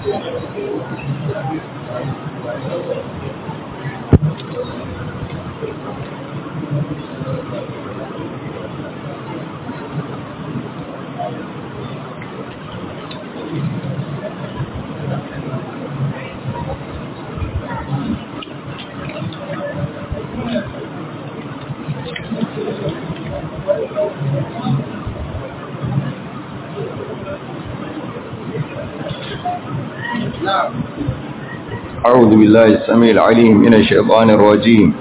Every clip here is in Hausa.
أعوذ بالله السميع العليم من الشيطان الرجيم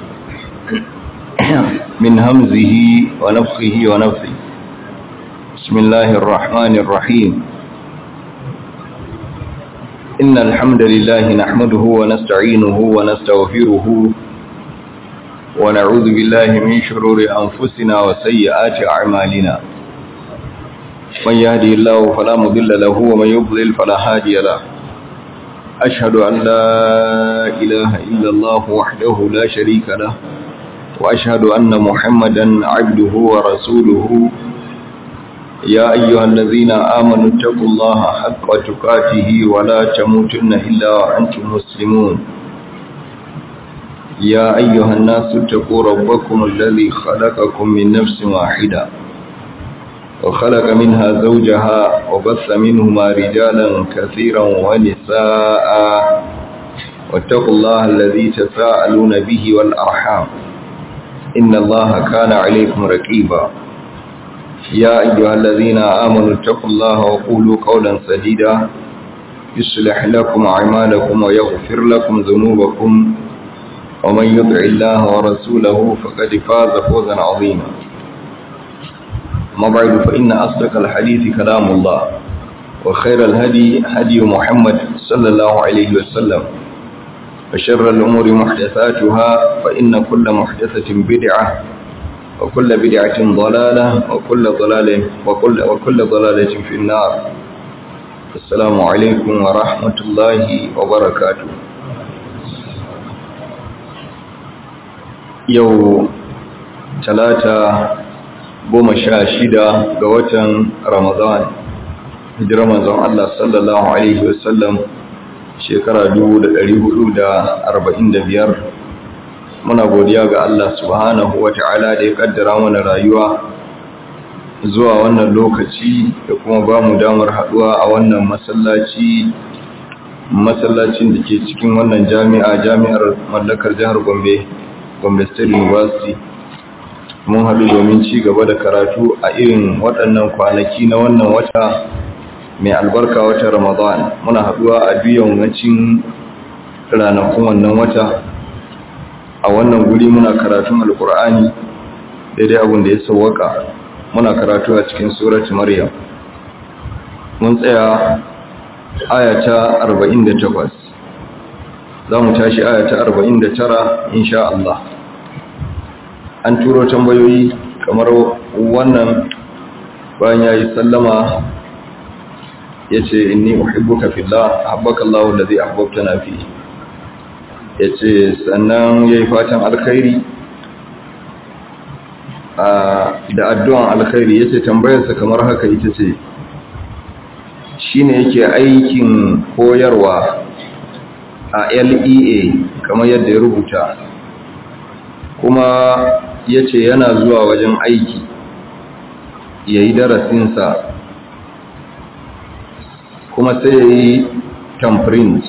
من همزه ونفخه ونفثه. بسم الله الرحمن الرحيم. إن الحمد لله نحمده ونستعينه ونستغفره ونعوذ بالله من شرور أنفسنا وسيئات أعمالنا. من يهدي الله فلا مضل له ومن يضلل فلا هادي له. أشهد أن لا إله إلا الله وحده لا شريك له وأشهد أن محمدا عبده ورسوله. يا أيها الذين آمنوا اتقوا الله حق تقاته ولا تموتن إلا وأنتم مسلمون. يا أيها الناس اتقوا ربكم الذي خلقكم من نفس واحدة وخلق منها زوجها وبث منهما رجالا كثيرا ونساء واتقوا الله الذي تساءلون به والأرحام إن الله كان عليكم رقيبا. يا أيها الذين آمنوا اتقوا الله وقولوا قولا سديدا يصلح لكم أعمالكم ويغفر لكم ذنوبكم ومن يطع الله ورسوله فقد فاز فوزا عظيما. ما بعد فإن أصدق الحديث كلام الله وخير الهدي هدي محمد صلى الله عليه وسلم وشر الأمور محدثاتها فإن كل محدثة بدعة وكل بدعة ضلالة وكل ضلالة في النار. السلام عليكم ورحمة الله وبركاته. يوم 16 ga watan Ramadan, hijirar manzon Allah sallallahu alaihi wasallam shekara 1445. Muna godiya ga Allah subhanahu wata'ala da ya kaddara mana rayuwa zuwa wannan lokaci da kuma ba mu damar haduwa a wannan masallacin da ke cikin wannan jami'ar mallakar jihar Gombe State University. Mun haɗu domin ci gaba da karatu a irin waɗannan kwanaki na wannan wata mai albarka, wata Ramadan. Muna haɗuwa a yammacin ranakun wannan wata a wannan guri muna karatun alkur'ani daidai abin da ya sauwaka. Muna karatu a cikin surat Maryam. Mun tsaya ayata 48, za mu tashi ayata 49 insha Allah. An turo tambayoyi kamar wannan bayan ya yi sallama ya ce inni uhibbuka fillah ahabbaka Allahu allazi ahbabtana fi. Ya ce sannan ya yi fatan alkhairi da addu'an alkhairi. Ya ce tambayarsa kamar haka ita ce, shi ne yake aikin koyarwa a LEA kamar yadda ya rubuta, kuma ya ce yana zuwa wajen aiki ya yi darasinsa kuma sai ya yi tamprint.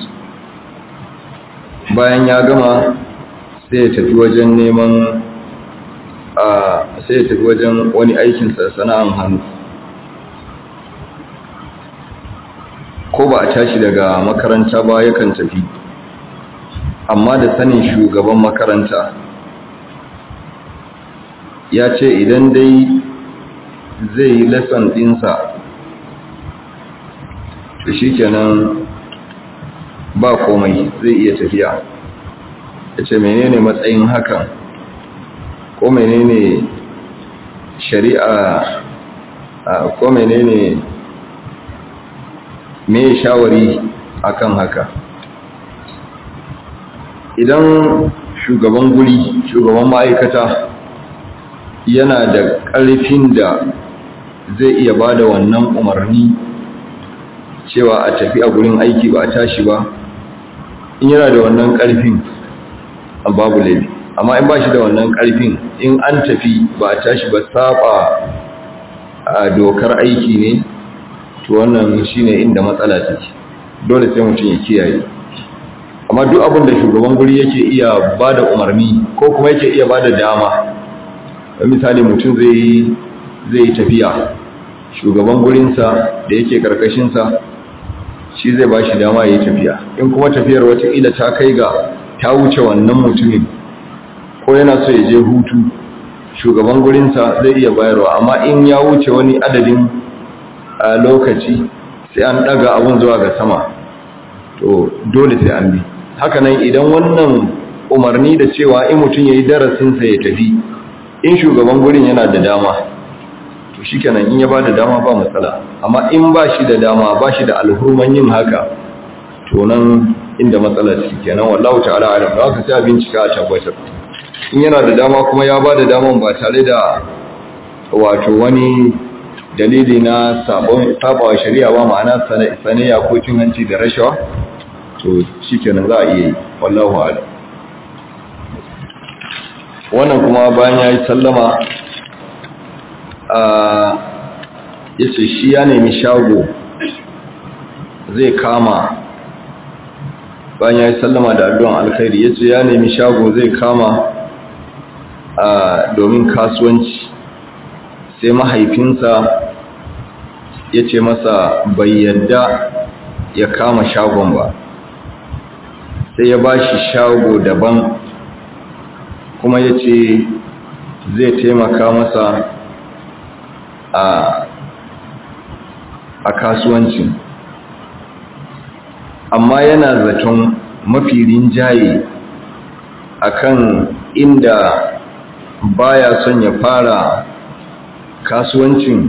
Bayan ya gama sai ya tafi wajen neman sai ya tafi wajen wani aikinsa sana'an hannu. Ko ba a tashi daga makaranta ba yakan tafi, amma da sanin shugaban makaranta ya ce idan dai zai yi lesson ɗinsa to shi kenan ba komai, zai iya tafiya. Ya ce menene matsayin hakan, ko menene shari'a, ko menene me shawari akan haka. Idan shugaban guri, shugaban ma'aikata yana da ƙarfin da zai iya ba da wannan umarni cewa a tafi a gurin aiki ba a tashi ba, in yana da wannan ƙarfin babu laifi. Amma in ba shi da wannan ƙarfin, in an tafi ba a tashi ba, saba a dokar aiki ne, to wannan shine inda matsala take. Dole sai mutum ya kiyaye. Amma duk abin da shugaban guri yake iya ba da umarni ko kuma yake iya ba da dama, misali mutum zai yi tafiya, shugaban gurinsa da yake karkashinsa shi zai ba shi dama ya yi tafiya. In kuma tafiyar wataƙila ta kai ga ta wuce wannan mutumin, ko yana so ya je hutu, shugaban gurinsa zai iya bayarwa. Amma in ya wuce wani adadin lokaci, sai an ɗaga abun zuwa ga sama, to dole sai an bi. Hakanan idan wannan umarni da cewa in mutum ya yi darasinsa ya tafi, in shugaban gurin yana da dama, to shi kenan, in ya ba da dama ba matsala. Amma in ba shi da dama, ba shi da alhurman yin haka, to nan inda matsala ce kenan. Wallahu ta'ala alam. Da haka sai a bincika a tabbatar. In yana da dama kuma ya ba da daman ba tare da wato wani dalili na sabawa shari'a ba, ma'ana sanayya ko cin hanci da rashawa, to shi kenan za a iya yi. Wallahu a'lam. Wannan kuma bayan ya yi sallama, ya ce shi ya nemi shago zai kama, bayan ya yi sallama da addu'an alkhairi, ya ce ya nemi shago zai kama domin kasuwanci, sai mahaifinsa ya ce masa bai yadda ya kama shagon ba, sai ya ba shi shago daban, kuma ya ce zai taimaka masa a kasuwancin, amma yana zaton mafi rinjaye akan inda baya son ya fara kasuwancin,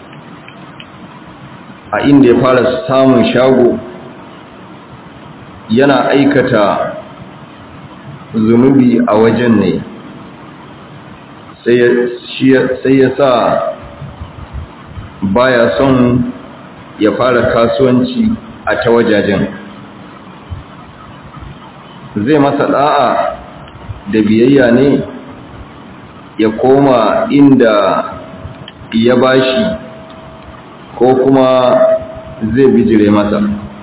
a inda ya fara samun shago yana aikata zunubi a wajen ne, sai ya sa baya son ya fara kasuwanci a ta wajajen. Zai masa da'a da biyayya ne ya koma inda ya bashi, ko kuma zai bijire masa.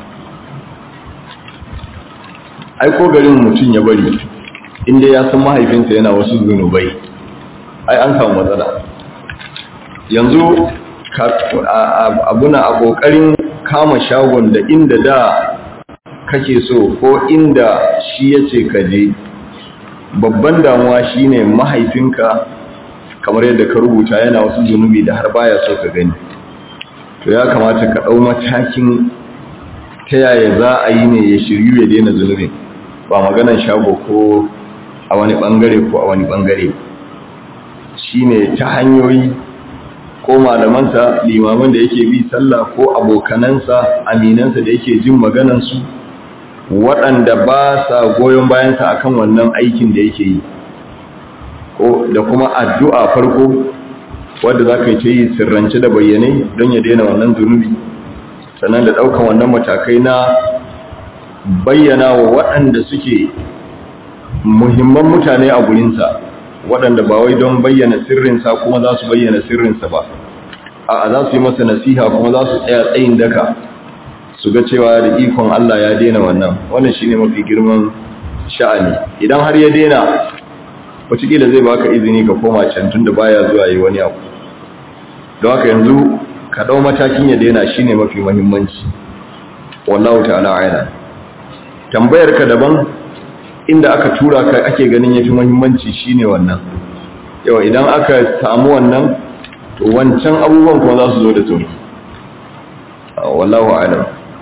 Ai ko garin mutum ya bari, inda ya san mahaifinsa yana wasu zunubai, ai an samu matsala. Yanzu abuna a ƙoƙarin kama shagon da inda da kake so ko inda shi ya ce ka je, babban damuwa shine mahaifinka, kamar yadda ka rubuta, yana wasu zunubi da har baya so ka gani. To ya kamata ka ɗau matakin ta yaya za a yi ne ya shiryu ya daina zunubin, ba maganan shago ko a wani ɓangare ko a wani ɓangare. Shi ne ta hanyoyi ko malamansa, limaman da yake bi sallah, ko abokanansa, aminansa da yake jin maganansu, waɗanda ba sa goyon bayansa akan wannan aikin da yake yi, da kuma addu'a farko wadda za ka yi ta yi sirrance da bayyane don ya daina wannan zunubi, sannan da ɗaukan wannan matakai na bayyana wa waɗanda suke muhimman mutane a gurinsa, waɗanda ba wai don bayyana sirrinsa kuma za su bayyana sirrinsa ba, a za su yi masa nasiha kuma za su tsaya tsayin daka su ga cewa da ikon Allah ya daina wannan shi ne mafi girman sha'ani. Idan har ya daina, wataƙila zai baka izini ka koma can tun da baya zuwa yi wani abu. Don haka yanzu ka ɗau matakin ya daina shi ne mafi muhimmanci. Wallahu ta'ala a'lam. Tambayar ka daban, inda aka tura ka ake ganin yafi muhimmanci shine wannan. Yau idan aka samu wannan, to wancan abubuwan kuma za su zo da sauki. Wallahu a'lam.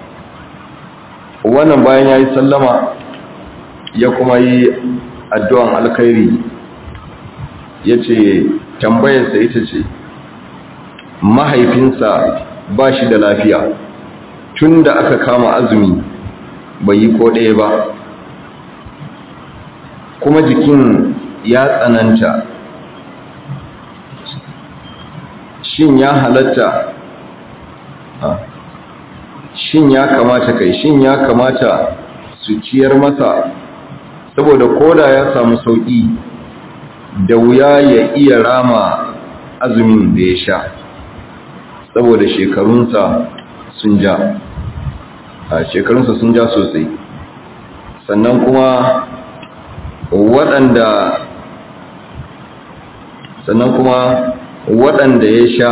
Wannan bayan yayi sallama ya kuma yi addu'an alkhairi, yace tambayarsa ita ce, mahaifinsa ba shi da lafiya tunda aka kama azumi bai yi ko ɗaya ba, kuma jikin ya tsananta, shin ya halatta shin ya kamata su ciyar masa, saboda koda ya samu sauki da wuya ya iya rama azumin da ya sha saboda shekarunsa sun ja sosai. Sannan kuma waɗanda ya sha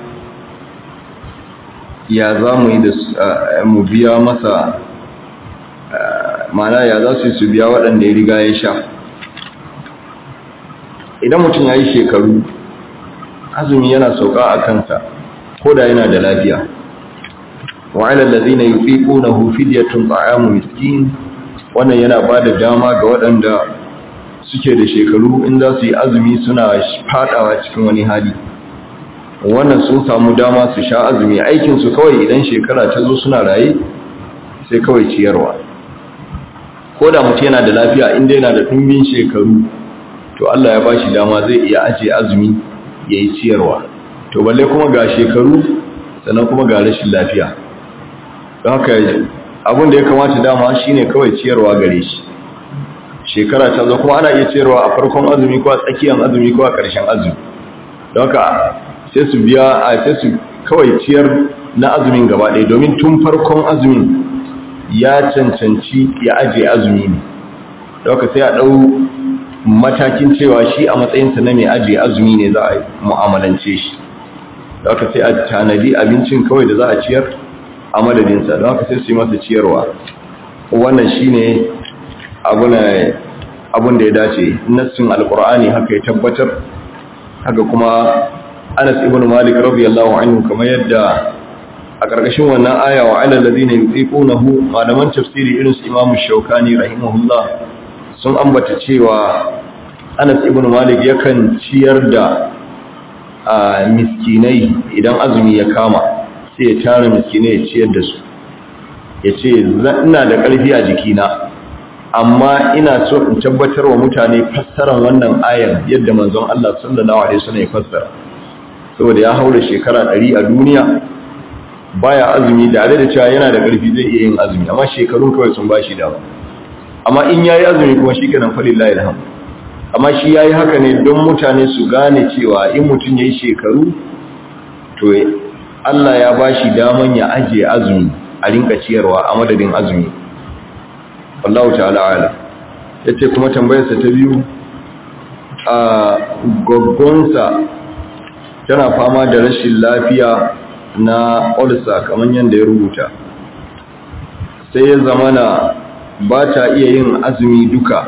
ya za mu yi da mu biya masa, mana ya za su biya waɗanda ya riga ya sha. Idan mutum ya yi shekaru, azumi yana sauka a kansa ko da yana da lafiya. wa'ala allazina yufiqunahu fidyatun ta'amu miskin, wannan yana ba da dama ga waɗanda suke da shekaru in za su yi azumi suna fadawa cikin wani hali, wannan sun samu dama su sha azumi. Aikinsu kawai idan shekara ta zo suna raye sai kawai ciyarwa. Ko da mutum yana da lafiya, inda yana da ɗumbin shekaru, to Allah ya ba shi dama zai iya ajiye azumi ya yi ciyarwa. To balle kuma ga shekaru sannan kuma ga rashin lafiya, don haka abin da ya kamata dama shine kawai ciyarwa gare shi. Shekara ta zo kuma ana iya ciyarwa a farkon azumi ko a tsakiyar azumi ko a ƙarshen azumi, don haka sai su biya sai su kawai ciyar na azumin gaba ɗaya, domin tun farkon azumin ya cancanci ya ajiye azumi ne. Don haka sai a ɗau matakin cewa shi a matsayinsa na mai ajiye azumi ne za a mu'amalance shi. Don haka sai a tanadi abincin kawai da za a ciyar a madadinsa, don haka sai su yi masa ciyarwa. Wannan shi ne abun da ya dace. Nassin alkur'ani haka ya tabbatar, haka kuma Anas ibn Malik radiyallahu anhu kamar yadda a ƙarƙashin wannan aya wa alal ladina yutiqunahu, malaman tafsiri irin su Imam Shawkani rahimahullah sun ambata cewa Anas ibn Malik yakan ciyar da miskinai idan azumi ya kama, sai ya tara miskinai ya ciyar da su, ya ce ina da ƙarfi a jikina, amma ina so in tabbatar wa mutane fassarar wannan ayar yadda manzon Allah sallallahu alaihi wasallam ya fassara, saboda ya haura shekara 100 a duniya baya azumi, da cewa yana da ƙarfi zai iya yin azumi, amma shekarun kawai sun bashi dama. Amma in yayi azumi kuma shikenan fa lillahi alhamd. Amma shi yayi haka ne don mutane su gane cewa in mutum yayi shekaru to Allah ya bashi daman ya ajiye azumi a rinka ciyarwa a madadin azumi. Wallahu ta'ala ala. Yace kuma tambayarsa ta biyu, a goggonsa tana fama da rashin lafiya na ulcer kamar yadda ya rubuta, sai ya zamana ba ta iya yin azumi duka.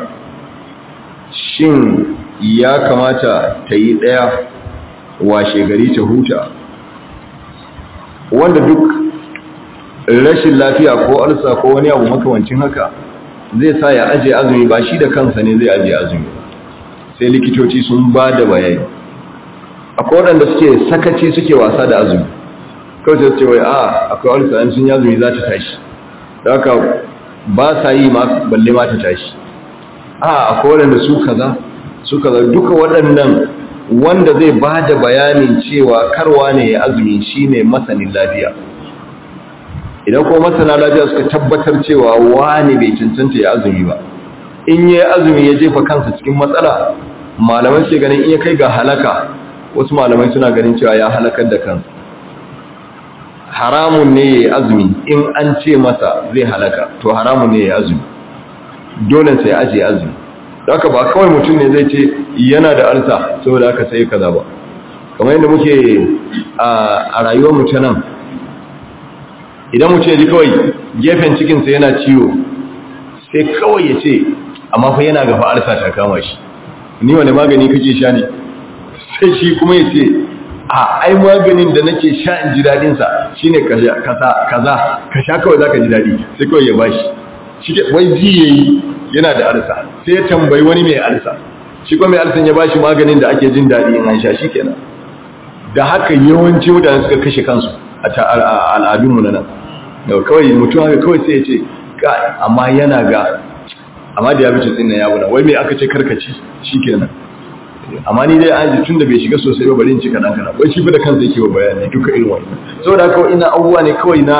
Shin ya kamata ta yi ɗaya washe gari ta huta? Wanda duk rashin lafiya ko ulcer ko wani abu makamancin haka zai sa ya ajiye azumi, ba shi da kansa ne zai ajiye azumi, sai likitoci sun ba da bayani. Akwai waɗanda suke sakaci, suke wasa da azumi, kawai sai ce wai akwai ulcer an sun yazumi za ta tashi, da haka ba sa yi ma balle ma ta tashi. Akwai waɗanda su kaza duka waɗannan, wanda zai ba da bayanin cewa karwa ne ya azumi shine masanin lafiya. Idan kuma masana lafiya suka tabbatar cewa wani bai cancanta ya azumi ba, in ya azumi ya jefa kansa cikin matsala, malamai ce ganin in ya kai ga halaka, wasu malamai suna ganin cewa ya halakar da kansa. Haramun ne ya azumi, in an ce masa zai halaka to haramun ne ya azumi, dole sai ya ajiye azumi. Da haka ba kawai mutum ne zai ce yana da alsa saboda haka sai kaza ba. Kamar yadda muke a rayuwar mu ta nan, idan mutum ya ji kawai gefen cikinsa yana ciwo, sai kawai ya ce amma fa yana gaba alsa ta kama shi, ni wani magani kake sha ne? Sai shi kuma ya ce ai maganin da nake sha in ji daɗinsa shi ne kaza ka sha kawai za ka ji daɗi, sai kawai ya bashi shi wai ji ya yi yana da arsa, sai ya tambayi wani mai arsa, shi kuma mai arsan ya bashi maganin da ake jin daɗi in an sha shi kenan. Da haka yawanci mutane suka kashe kansu a al'adunmu na nan. Kawai mutum haka kawai sai ya ce amma yana ga, amma da ya bice tsinna ya buna, wai mai aka ce karkaci shi kenan. Amma ni dai an ji tun da bai shiga sosai ba bari in ci kaɗan kaɗan, wai shi fi da kansa yake wa bayani duka irin wani. Saboda kawai ina abubuwa ne kawai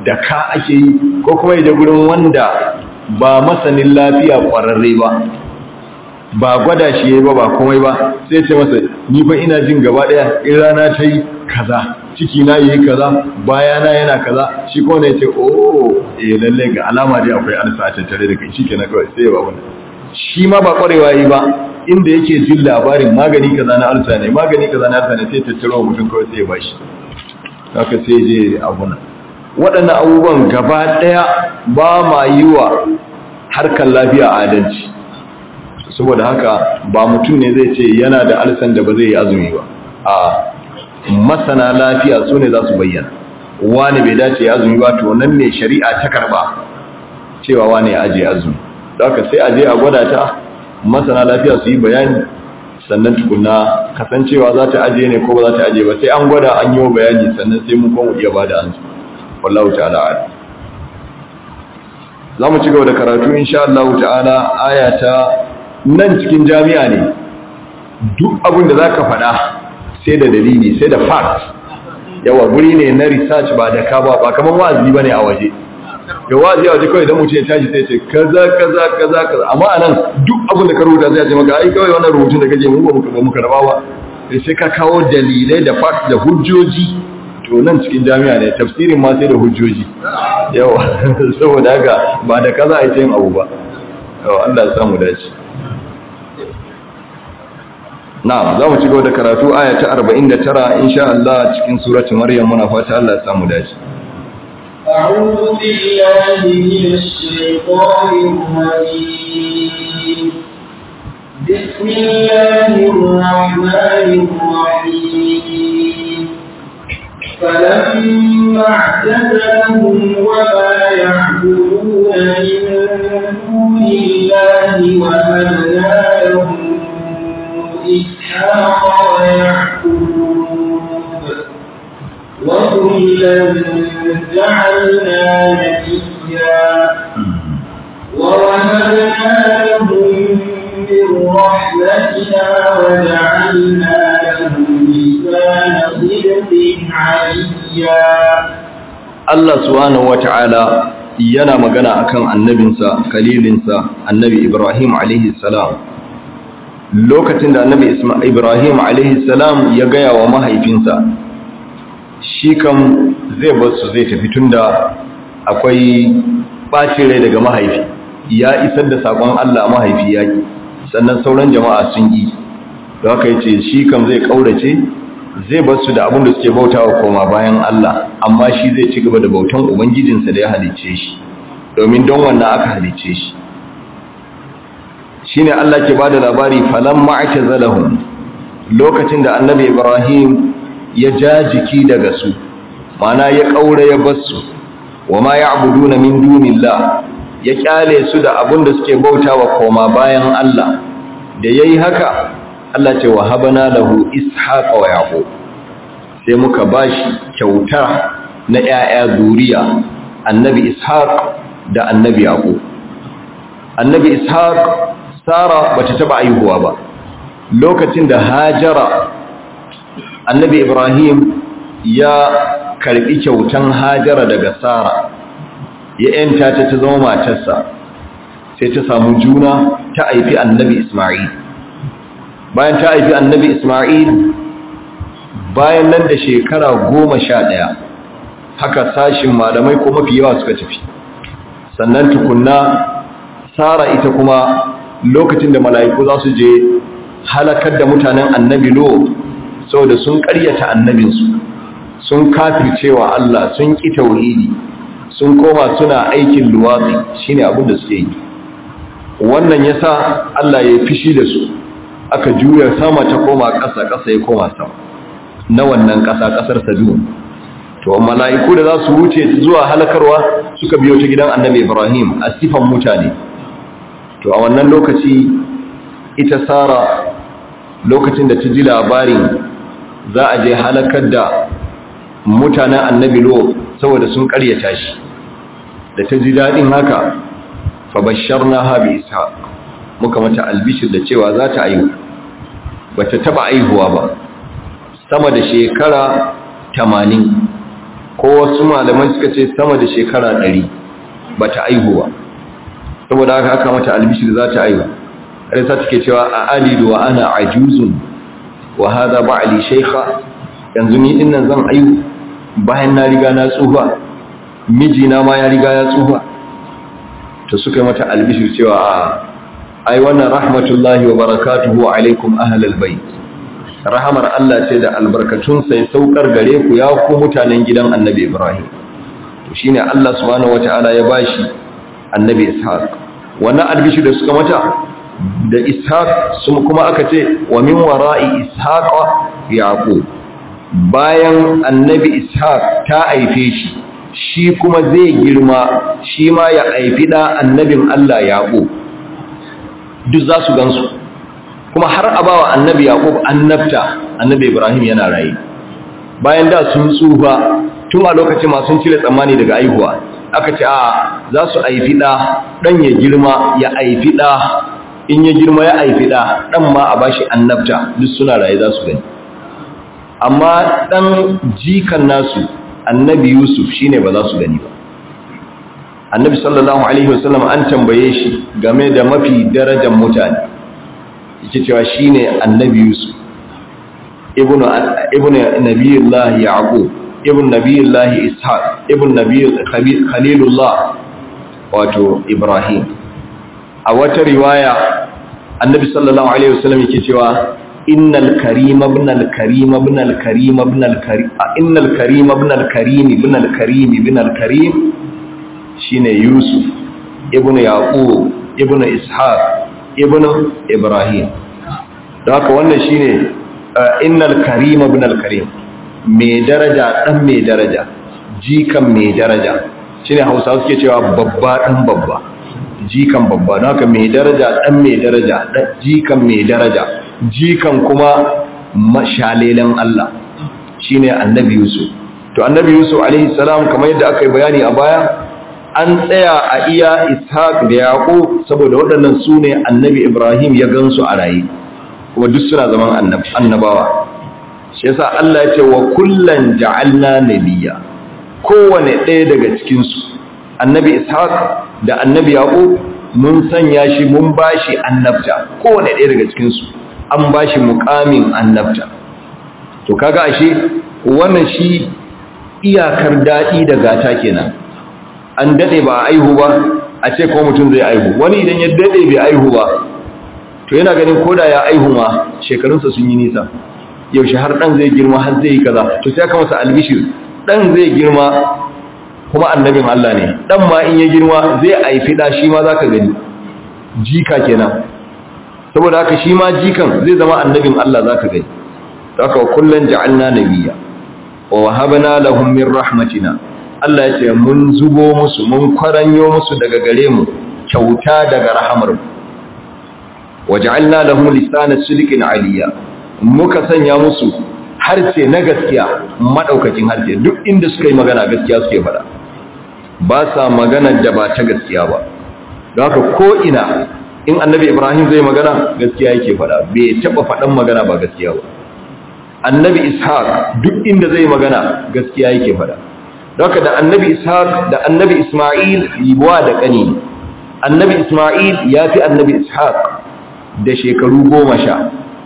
da ka ake yi ko kuma ya je gurin wanda ba masanin lafiya ƙwararre ba gwada shi ya ba komai ba sai ce masa ni fa ina jin gaba ɗaya in rana ta yi kaza ciki na yi kaza bayana yana kaza shi ko ne ce lalle ga alama dai akwai alsa a tattare da kai shikenan kawai sai ya ba wannan shi ma ba kwarewa yi ba inda yake jin labarin magani kaza na alsa ne sai tattaro mutum kawai sai ya bashi haka sai je abuna waɗannan abubuwan gaba ɗaya ba ma yi wa harkar lafiya adalci saboda haka ba mutum ne zai ce yana da alsan da ba zai yi azumi ba a masana lafiya su ne za su bayyana wani bai dace ya azumi ba to nan ne shari'a ta karba cewa wani ya aje azumi da haka sai aje a gwada ta masana lafiya su yi bayani sannan tukunna kasancewa za ta aje ne ko ba za ta aje ba sai an gwada an yi bayani sannan sai mun kuma iya ba da ansu wallahu ta'ala a'lam za mu ci gaba da karatu insha Allah ta'ala aya ta nan cikin jami'a ne duk abin da zaka faɗa sai da dalili sai da fact yawa guri ne na research ba da ka ba kamar wa'azi bane a waje da wa'azi a waje kawai idan mutum ya tashi sai ce kaza amma anan duk abin da ka rubuta zai ce maka ai kawai wannan rubutun da kake mu ba muka raba ba sai ka kawo dalilai da fact da hujjoji to nan cikin jami'a ne tafsirin ma sai da hujjoji yawa saboda haka ba da kaza a yin abu ba yawa Allah ya samu dace na'am za mu ci gaba da karatu aya ta 49 insha Allah cikin surati Maryam muna fata Allah ya samu dace أعوذ بالله من الشيطان الرجيم بسم الله الرحمن الرحيم فلما اعتزلهم وما يعبدون من دون الله وهبنا لهم إسحاق ويعقوب وكلا جعلنا نبيا ووهبنا لهم من رحمتنا وجعلنا لهم لسان صدق عليا. Allah subhanahu wata'ala yana magana akan annabinsa kalilinsa annabi Ibrahim alaihi salam lokacin da annabi Ibrahim alaihi salam ya gaya wa mahaifinsa shi kam zai bar su zai tafi tunda akwai bacin rai daga mahaifi ya isar da sakon Allah mahaifi ya ki sannan sauran jama'a sun yi da haka yace shi kam zai kaurace zai bar su da abin da suke bautawa koma bayan Allah amma shi zai ci gaba da bautan ubangijinsa da ya halicce shi domin don wannan aka halicce shi shine Allah ke bada labari falamma atazalahum lokacin da annabi Ibrahim ya ja jiki daga su mana ya kaura ya basu wama ya'buduna min dunillah ya kyale su da abin da suke bautawa koma bayan Allah da yayi haka Allah ce wa habana lahu ishaqa wa yaqub sai muka bashi kyauta na ƴaƴa zuriya annabi ishaq da annabi yaqub annabi ishaq Sara bata taba aihuwa ba lokacin da Hajara annabi Ibrahim ya karbi kyautan Hajara daga Sara ya yanta ta zama matarsa sai ta samu juna ta aifi annabi Isma'il bayan ta aifi annabi Isma'il bayan nan da shekara 11 haka sashin malamai ko mafi yawa suka tafi sannan tukunna Sara ita kuma lokacin da mala'iku za su je halakar da mutanen annabi Lot saboda sun ƙaryata annabinsu sun kafircewa Allah sun ƙi tauhidi sun koma suna aikin luwatsi shine abin da suke yi wannan yasa Allah ya fishi da su aka juya sama ta koma ƙasa ƙasa ya koma sama na wannan ƙasar Sadum to mala'iku da za su wuce zuwa halakarwa suka biyo ta gidan annabi Ibrahim a sifan mutane to a wannan lokaci ita Sara lokacin da ta ji labarin za a je halakar da mutanen annabi Lot saboda sun karyata shi da ta ji dadin haka fa basharnaha bi ishaq muka mata albishir da cewa za ta aihu bata taba aihuwa ba sama da shekara 80 ko wasu malaman suka ce sama da shekara 100 bata aihuwa, saboda haka aka mata albishir za ta aihu. har sa take cewa a alidu wa ana ajuzun wa hada ba'li shaykha, yanzu ni dinnan zan aihu bayan na riga na tsufa, mijina ma ya riga ya tsufa. to suka mata albishir cewa ai wannan rahmatullahi wa barakatuhu alaikum ahlal bait, rahamar Allah ce da albarkatun sai saukar gare ku ya ku mutanen gidan annabi Ibrahim. to shine Allah subhanahu wataala ya bashi annabi Ishaq. wannan albishir da suka mata da Ishaq sun kuma aka ce wa min wara'i Ishaq Yaqub, bayan annabi Ishaq ta aife shi kuma zai girma shi ma ya aifi da annabin Allah Yaqub, duk za su gansu kuma har abawa annabi Yaqub annabta annabi Ibrahim yana raye. bayan da sun tsufa tun a lokacin ma sun cire tsammani daga aihuwa, aka ce a za su aifi dan ya girma ya aifi in ya girma ya aifi dan ma a bashi annabta, duk suna raye za su gani. amma dan jikan nasu annabi Yusuf shine ba za su gani ba. annabi sallallahu alaihi wasallam an tambaye shi game da mafi darajar mutane, yake cewa shine annabi Yusuf ibnu nabiyullah Yaqub ibnu nabiyullah Ishaq ibnu Khalilullah wato Ibrahim. a wata riwaya annabi sallallahu alaihi wasallam yake cewa innal karim ibn al karim ibn al karim ibn al karim innal karim ibn al karim ibn al karim ibn al karim shine Yusuf ibn Yaqub ibn Ishaq ibn Ibrahim. da haka wannan shine innal karim ibn al karim, mai daraja dan mai daraja, jikan mai daraja, shine Hausawa suke cewa babba dan babba, jikan babba. da haka mai daraja dan mai daraja, jikan mai daraja, jikan kuma mashalelan Allah shine annabi Yusuf. to annabi Yusuf alaihi salam kamar yadda aka yi bayani a baya, an tsaya a iya Ishaq da Yaqub saboda waɗannan su ne annabi Ibrahim ya gansu a raye kuma duk suna zaman annabawa. shi yasa Allah ya ce wa kullan ja'alna nabiyya, kowane ɗaya daga cikin su annabi Ishaq da annabi Yaqub mun sanya shi mun bashi annabta, kowane ɗaya daga cikin su an bashi muƙamin annabta. to kaga ashe wannan shi iyakar daɗi da gata kenan. an dade ba aihu ba a ce ko mutum zai aihu. wani idan ya dade bai aihu ba to yana ganin koda ya aihu ma shekarunsa sun yi nisa, yaushe har dan zai girma har zai yi kaza. to sai aka masa albishir dan zai girma kuma annabin Allah ne, dan ma in ya girma zai aifi da shi ma zaka gani, jika kenan. saboda haka shi ma jikan zai zama annabin Allah zaka gani. haka kullun ja'alna nabiyya wa wahabna lahum min rahmatina, Allah ya ce mun zubo musu mun kwaranyo musu daga gare mu kyauta daga rahamar mu. waja'alna lahum lisana sidqin aliyya, muka sanya musu harshe na gaskiya madaukakin harshe, duk inda suka yi magana gaskiya suke faɗa, ba sa magana da ba ta gaskiya ba. don haka ko ina in annabi Ibrahim zai magana gaskiya yake faɗa, bai taba faɗan magana ba gaskiya ba. annabi Ishaq duk inda zai magana gaskiya yake faɗa. Doka da annabi Ishaq da annabi Ismail yiwa da ƙani. annabi Ismail ya fi annabi Ishaq da shekaru 10.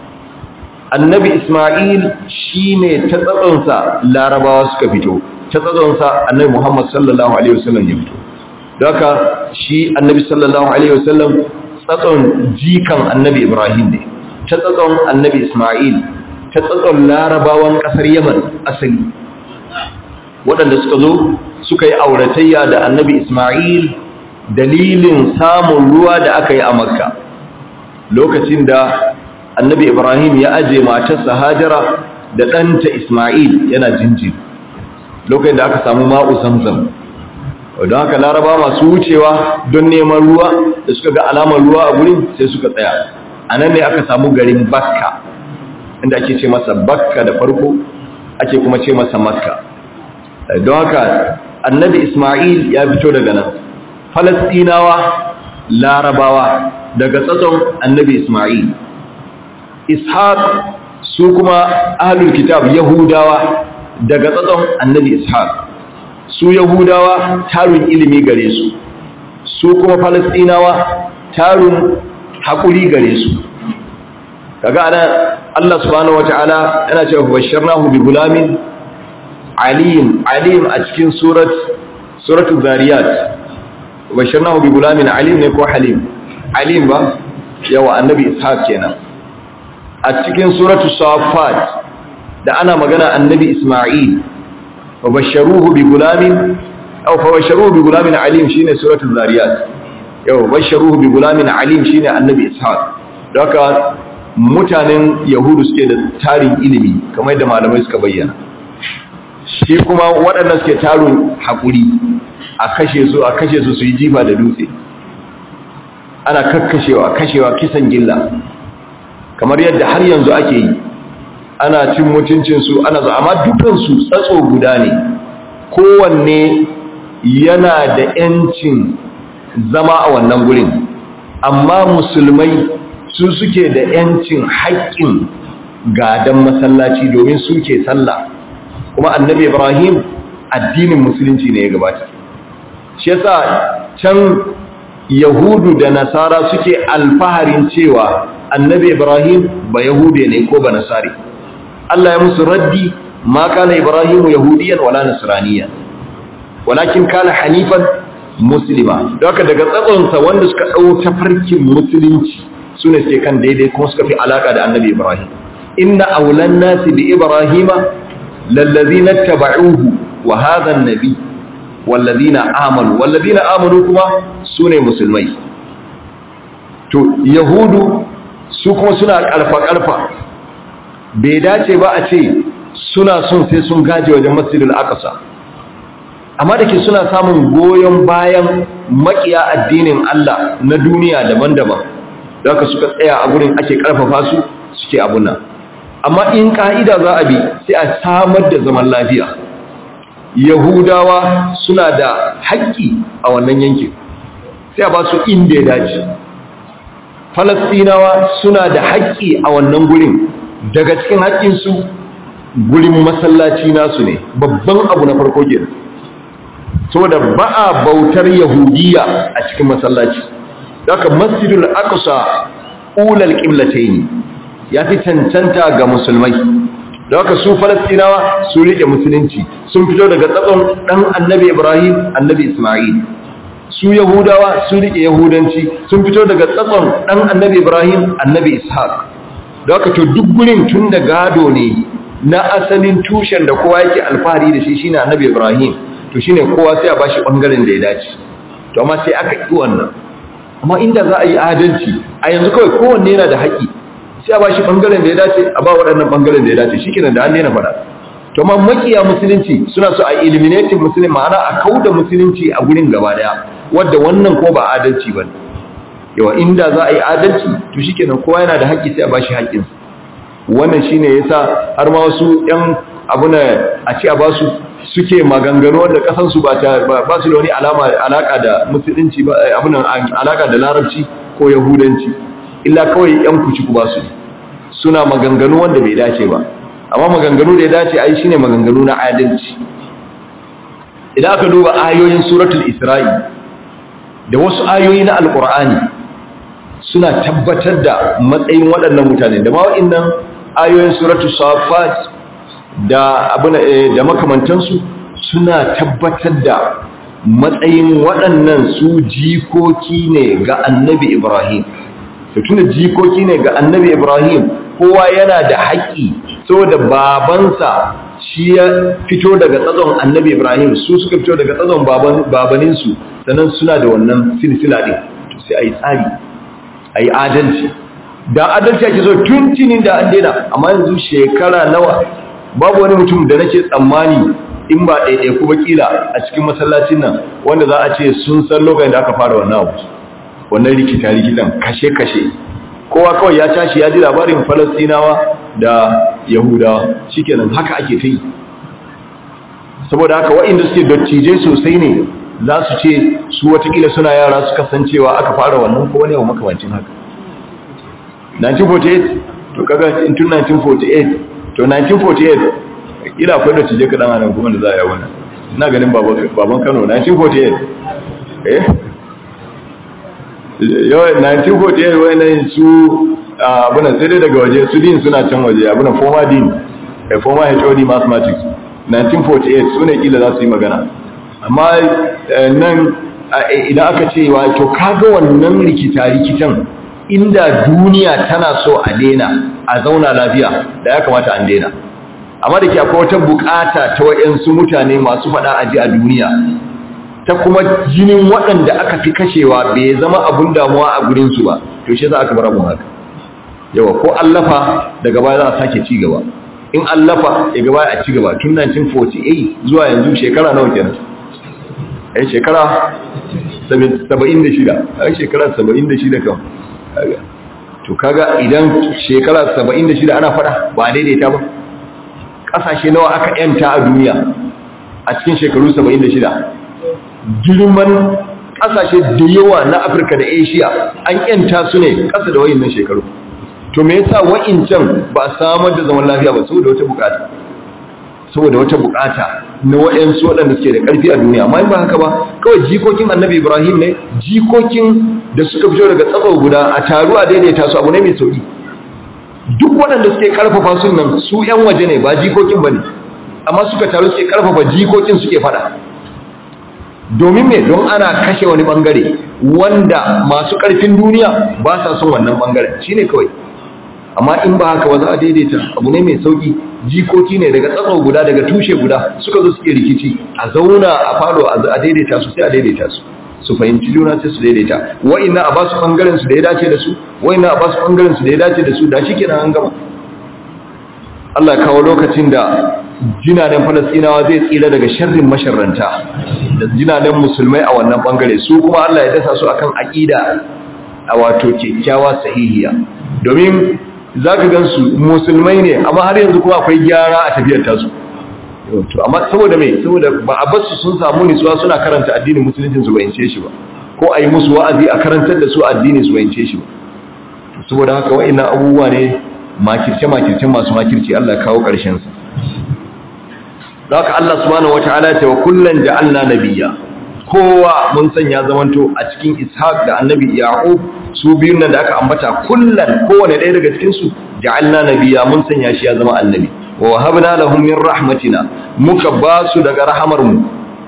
annabi Ismail shi ne ta tsatsonsa larabawa suka fito, ta tsatsonsa annabi Muhammad sallallahu Alaihi wasallam ya fito. Doka shi annabi sallallahu Alaihi wasallam tsatson jikan annabi Ibrahim ne, ta tsatson annabi Ismail, ta tsatson larabawan ƙasar Yaman asali, waɗanda suka zo suka yi auratayya da annabi Ismail dalilin samun ruwa da aka yi a Makka. lokacin da annabi Ibrahim ya aje matarsa Hajara da ɗanta Ismail yana jinjiri, lokacin da aka samu ma'u Zamzam. don haka laraba masu wucewa don neman ruwa da suka ga alamar ruwa a gurin sai suka tsaya. a nan ne aka samu garin Bakka, inda ake ce masa Bakka da farko, ake kuma ce masa Makka. don haka annabi Ismail ya fito daga nan. Falastinawa larabawa daga tsatson annabi Ismail. Ishaq su kuma ahlul kitab Yahudawa daga tsatson annabi Ishaq. su yahudawa tarin ilimi gare su, su kuma falastinawa tarin haƙuri gare su. Kaga ana Allah subhanahu wata'ala yana cewa basharnahu bi gulamin alim a cikin suratul zariyat. Basharnahu bi gulamin alim ne ko halim ba yawa annabi ishaq kenan. A cikin suratul safat da ana magana annabi isma'il fa basharuhu bi gulamin alim shine suratul zariyat. Yau basharuhu bi gulamin alim shine annabi ishaq. Haka mutanen yahudu suke da tarin ilimi kamar yadda malamai suka bayyana, shi kuma waɗannan suke tarin haƙuri, a kashe su su yi jifa da dutse, ana kashewa kisan gilla kamar yadda har yanzu ake yi, ana cin mutuncinsu amma dukansu tsatso guda ne, kowanne yana da 'yancin zama a wannan gurin, amma musulmai su suke da ‘yancin haƙƙin gadan masallaci domin suke sallah, kuma annabi Ibrahim addinin musulunci ne ya gabata. Shi yasa can Yahudu da Nasara suke alfaharin cewa annabi Ibrahim ba Yahude ne ko ba Nasari. Allah ya musu raddi, ma kana Ibrahimu Yahudiyan wala Nasraniyan, walakin kana hanifan muslima. Don haka daga tsatsonsa wanda suka ɗau tafarkin musulunci su ne suke kan daidai kuma suka fi alaka da annabi Ibrahim. Inna aulan nasi bi Ibrahima lallazina taba'uhu wa hadha an-nabi wallazina amanu kuma sune musulmai. To yahudu su kuma suna karfa bai dace ba a ce suna son sai sun gaje wajen Masjidil Aqsa, amma da ke suna samun goyon bayan makiya addinin Allah na duniya daban-daban, da haka suka tsaya a gurin ake karfafa su suke abuna. Amma in ka'ida za a bi sai a samar da zaman lafiya. Yahudawa suna da haƙƙi a wannan yankin, sai a ba su inda ya dace. Falastinawa suna da haƙƙi a wannan gurin, daga cikin haƙƙinsu gurin masallaci nasu ne, babban abu na farko kenan. Saboda ba a bautar Yahudiya a cikin masallaci. Daga Masjidul Aqsa ulal qiblatayn ya fi cancanta ga musulmai. Daga su Falastinawa su rike musulunci, sun fito daga tsatson dan Annabi Ibrahim, Annabi Isma'il. Su Yahudawa su rike Yahudanci, sun fito daga tsatson dan Annabi Ibrahim, Annabi Ishaq. Daga to duk gurin tun da gado ne na asalin tushen da kowa yake alfahari da shi shine Annabi Ibrahim. To shine kowa sai a bashi bangaren da ya dace. To amma sai aka yi wannan. Amma inda za a yi adalci a yanzu kawai kowanne yana da haƙƙi, sai a ba shi ɓangaren da ya dace, a ba waɗannan ɓangaren da ya dace, shi kenan da an daina faɗa. To amma makiya musulunci suna so a eliminating musulun, ma'ana a kauda musulunci a gurin gaba ɗaya, wadda wannan ko ba adalci ba ne. Yawa inda za a yi adalci to shi kenan kowa yana da haƙƙi sai a ba shi haƙƙinsa. Wannan shi ne ya sa har ma wasu ‘yan abu na a ce a ba su suke maganganu wanda kasansu ba su da wani alaka da musulunci ba, abunan alaka da larabci ko yahudanci, illa kawai yan kuci ku ba su suna maganganu wanda bai dace ba. Amma maganganu da ya dace ai shine maganganu na adalci. Idan aka duba ayoyin suratul Isra'i da wasu ayoyi na Alqur'ani suna tabbatar da matsayin waɗannan mutane, da ma waɗannan ayoyin suratul Safat da makamantansu suna tabbatar da matsayin waɗannan su jikoki ne ga annabi Ibrahim. Da tuna jikoki ne ga annabi Ibrahim, kowa yana da haƙƙi saboda babansa shi ya fito daga tsazon annabi Ibrahim, su suka fito daga tsazon babaninsu, sannan suna da wannan silsila ɗin. To sai a yi tsari, a yi adalci. Da adalci ake so tuntunin da an daina, amma yanzu shekara nawa babu wani mutum da nake tsammani in ba ɗaiɗai kuma kila a cikin masallacin nan wanda za a ce sun san lokacin da aka fara wannan abu, wannan rikitan kashe-kashe. Kowa kawai ya tashi ya ji labarin Falastinawa da Yahudawa, shikenan haka ake ta yi. Saboda haka waɗanda suke dattijai sosai ne za su ce su watakila suna yara su kasancewa aka fara wannan ko wani abu makamancin haka. 1948 to kaga in tun 1948 to 1948 kila akwai dattijai kaɗan a nan kuma da za a yi wannan ina ganin baban Kano 1948 yau 1948 wayannan su abunan sai dai daga waje su din suna can waje abunan former dean former HOD mathematics 1948 su ne kila za su yi magana amma nan idan aka ce to kaga wannan rikitan inda duniya tana so a daina a zauna lafiya da ya kamata an daina amma da ke akwai wata bukata ta wayansu mutane masu fada aji a duniya ta kuma jinin waɗanda aka fi kashewa bai zama abun damuwa a gurinsu ba to shi za aka bar abun haka yawa ko allafa daga baya za a sake ci gaba in allafa daga baya a ci gaba tun 1948 zuwa yanzu shekara nawa kenan shekara 76 shekara 76 kan to kaga idan shekara 76 ana fada ba daidaita ba kasashe nawa aka yanta a duniya a cikin shekaru 76 girman kasashe da yawa na Afirka da Asia an yanta su ne kasa da wayannan shekaru to me yasa wa'incan ba samar da zaman lafiya ba saboda wata bukata na wayansu waɗanda suke da ƙarfi a duniya amma in ba haka ba kawai jikokin Annabi Ibrahim ne jikokin da suka fito daga tsakar guda a taru a daidaita su abu ne mai sauki duk waɗanda suke karfafa su nan su ƴan waje ne ba jikokin bane amma suka taru suke karfafa jikokin suke fada domin me don ana kashe wani bangare wanda masu karfin duniya ba sa son wannan bangaren shine kawai amma in ba haka ba za a daidaita abu ne mai sauki jikoki ne daga tsatso guda daga tushe guda suka zo suke rikici a zauna a falo a daidaita su sai a daidaita su fahimci juna sai su daidaita wa'inna a ba su bangaren su da ya dace da su wa'inna a ba su bangaren su da ya dace da su da shikenan an gama Allah kawo lokacin da jinanen Falastinawa zai tsira daga sharrin masharranta da jinanen musulmai a wannan bangare su kuma Allah ya dasa su akan aqida a wato kyakkyawa sahihiya domin zaka gansu musulmai ne amma har yanzu kuma akwai gyara a tafiyar tasu to amma saboda me saboda ba a basu sun samu nisuwa suna karanta addinin musulunci su bayance shi ba ko ayi musu wa'azi a karantar da su addini su bayance shi ba saboda haka wa'annan abubuwa ne makirce masu makirci Allah kawo ƙarshen sa haka Allah subhanahu wataala ya ce wa kullan ja'alna nabiyya kowa mun sanya zamanto a cikin Ishaq da Annabi Yaqub su biyun nan da aka ambata kullan kowane ɗaya daga cikin su ja'alna nabiyya mun sanya shi ya zama annabi wa wahabna lahum min rahmatina muka basu daga rahamar mu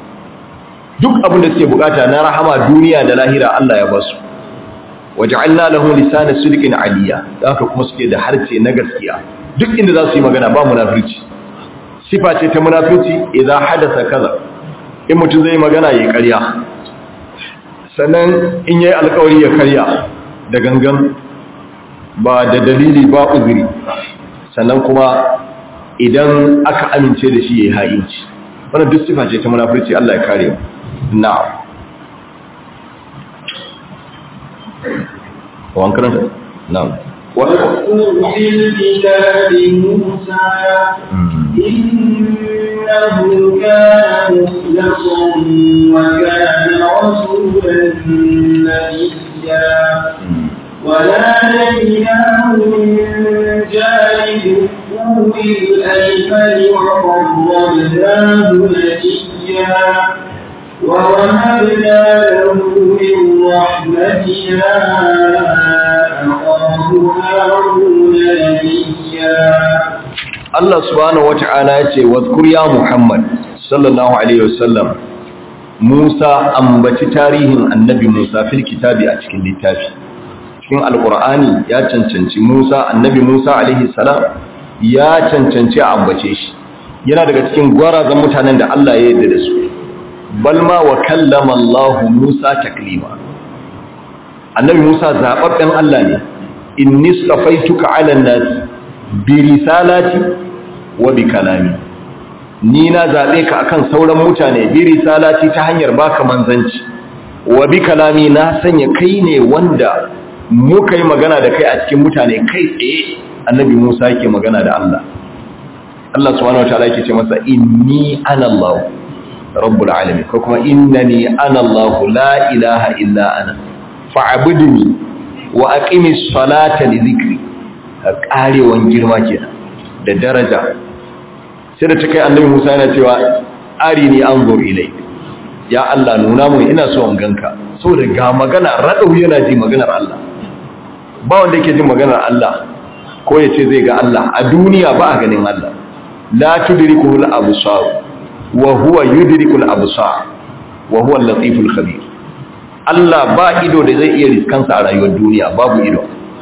duk abin da suke bukata na rahama duniya da lahira Allah ya basu waja'alna lahum lisana sidqin aliya haka kuma suke da harce na gaskiya duk inda za su yi magana ba munafurci sifa ce ta munafurci idza hadatha kaza in mutum zai magana yayi ƙarya sannan in yayi alƙawari ya karya da gangan ba da dalili ba uzuri sannan kuma idan aka amince da shi yayi ha'inci wannan duk sifa ce ta munafurci Allah ya kare mu na'am وان كرنت نعم واذكر في الكتاب موسى إنه كان مخلصا وكان رسولا نبيا وناديناه من جانب الطور الأيمن وقربناه نجيا ووهبنا له من رحمتنا أخاه هارون نبيا Allah subhanahu wata'ala ya ce wadhkur ya Muhammad sallallahu alaihi wasallam Musa ambaci tarihin annabi Musa fil kitabi a cikin littafi cikin alqur'ani ya cancanci Musa annabi Musa alaihi salam ya cancanci a ambace shi yana daga cikin gwarazan mutanen da Allah ya yarda da su balma wa kallama Allah Musa taklima annabi Musa zababben Allah ne inni safaituka ala nas bi risalati wa bi kalami ni na zabe ka akan sauran mutane bi risalati ta hanyar baka manzanci wa bi kalami na sanya kai ne wanda muka yi magana da kai a cikin mutane kai tsaye annabi Musa yake magana da Allah Allah subhanahu wataala yake ce masa inni ana Allah rabbul alamin ko kuma innani ana Allah la ilaha illa ana fa'budni wa aqimis salata li dhikri karewan girma kenan da daraja sai da ta kai annabi Musa yana cewa arini anzur ilayk, ya Allah nuna mun ina so in ganka. Saboda ga magana radau yana ji maganar Allah, ba wanda yake jin maganar Allah ko ya ce zai ga Allah a duniya, ba a ganin Allah. La tudrikuhu al-absar wa huwa yudrikul absar wa huwa al-latiful khabir. Allah ba ido da zai iya riskansa a rayuwar duniya, babu ido.